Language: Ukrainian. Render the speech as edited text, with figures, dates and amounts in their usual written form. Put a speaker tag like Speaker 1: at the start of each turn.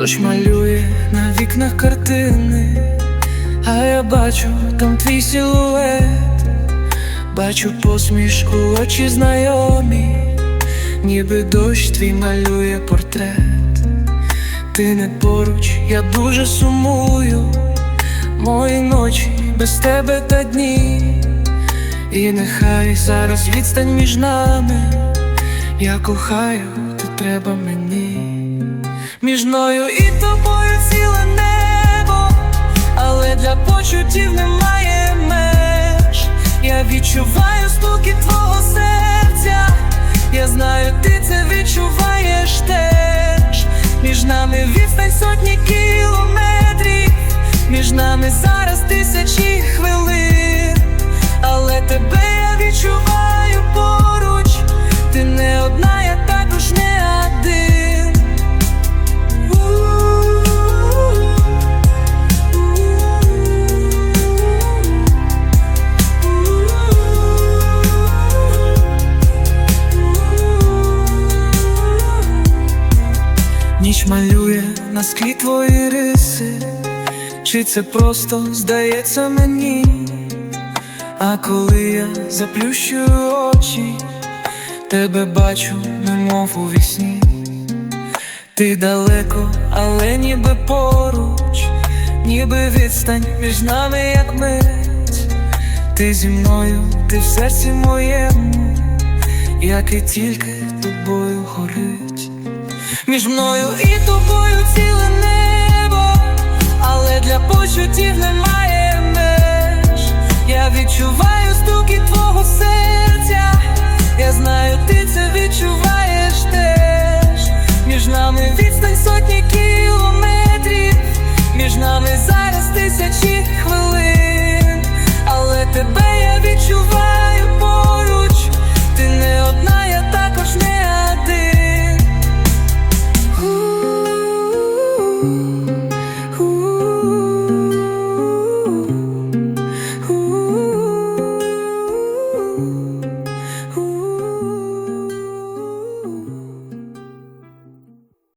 Speaker 1: Дощ малює на вікнах картини, а я бачу там твій силует. Бачу посмішку, очі знайомі, ніби дощ твій малює портрет. Ти не поруч, я дуже сумую, мої ночі без тебе та дні. І нехай зараз відстань між нами, я кохаю, ти треба мені. Між мною і тобою ціле небо, але для почуттів немає меж. Я відчуваю стуки твого серця, я знаю, ти це відчуваєш теж. Між нами відстань сотні кілометрів, між нами зараз тисячі хвилин, але тебе я відчуваю поруч. Ти не одна, я також не один. Ніч малює на склі твої риси, чи це просто здається мені? А коли я заплющую очі, тебе бачу, немов у вісні. Ти далеко, але ніби поруч, ніби відстань між нами, як мить. Ти зі мною, ти в серці моєму, яке тільки тобою горить. Між мною і тобою ціле небо, але для почуттів немає меж. Я відчуваю стуки твого серця, я знаю, ти це відчуваєш теж. Між нами відстань сотні кілометрів, між нами зараз тисячі хвилин, але тебе